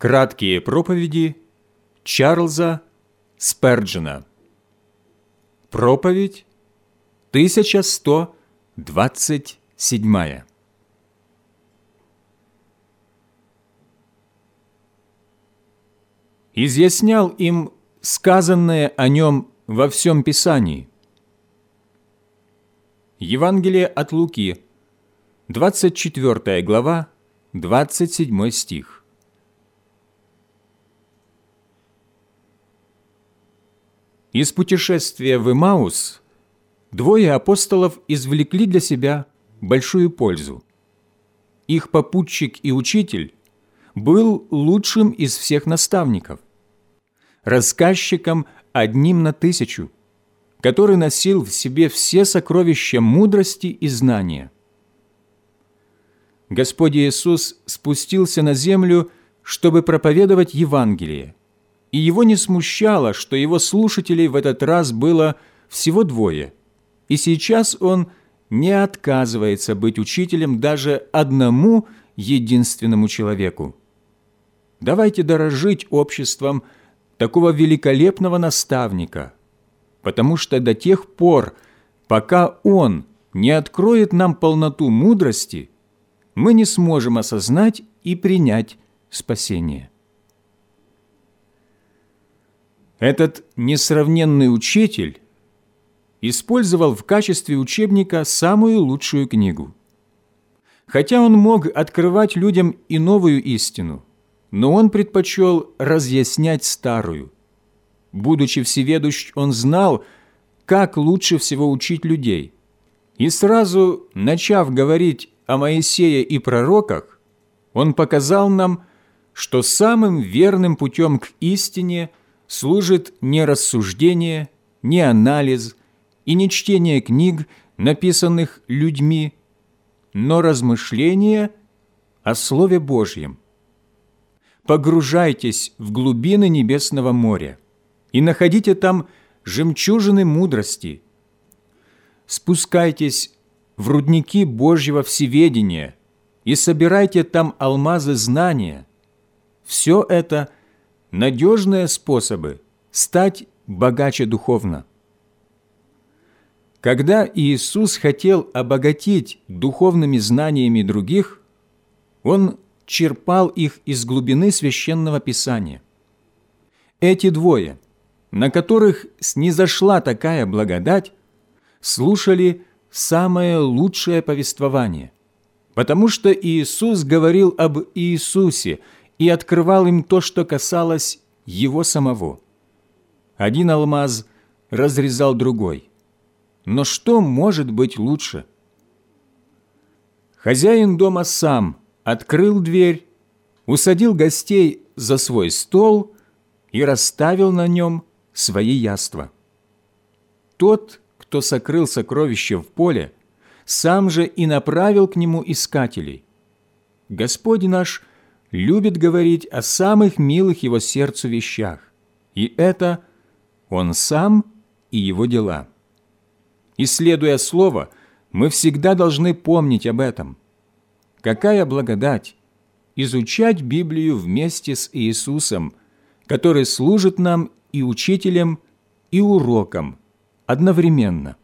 Краткие проповеди Чарльза Сперджена. Проповедь 1127. Изъяснял им сказанное о нем во всем Писании. Евангелие от Луки, 24 глава, 27 стих. Из путешествия в Эмаус двое апостолов извлекли для себя большую пользу. Их попутчик и учитель был лучшим из всех наставников, рассказчиком 1 на 1000, который носил в себе все сокровища мудрости и знания. Господь Иисус спустился на землю, чтобы проповедовать Евангелие, и его не смущало, что его слушателей в этот раз было всего 2, и сейчас он не отказывается быть учителем даже одному единственному человеку. Давайте дорожить обществом такого великолепного наставника, потому что до тех пор, пока он не откроет нам полноту мудрости, мы не сможем осознать и принять спасение. Этот несравненный учитель использовал в качестве учебника самую лучшую книгу. Хотя он мог открывать людям и новую истину, но он предпочел разъяснять старую. Будучи всеведущ, он знал, как лучше всего учить людей. И сразу, начав говорить о Моисее и пророках, он показал нам, что самым верным путем к истине служит не рассуждение, не анализ и не чтение книг, написанных людьми, но размышление о Слове Божьем. Погружайтесь в глубины небесного моря и находите там жемчужины мудрости. Спускайтесь в рудники Божьего всеведения и собирайте там алмазы знания. Все это – надежные способы стать богаче духовно. Когда Иисус хотел обогатить духовными знаниями других, Он черпал их из глубины Священного Писания. Эти 2, на которых снизошла такая благодать, слушали самое лучшее повествование, потому что Иисус говорил об Иисусе и открывал им то, что касалось Его самого. Один алмаз разрезал другой. Но что может быть лучше? Хозяин дома сам открыл дверь, усадил гостей за свой стол и расставил на нем свои яства. Тот, кто сокрыл сокровище в поле, сам же и направил к нему искателей. Господь наш любит говорить о самых милых Его сердцу вещах, и это Он сам и Его дела. Исследуя Слово, мы всегда должны помнить об этом. Какая благодать изучать Библию вместе с Иисусом, который служит нам и учителем, и уроком одновременно.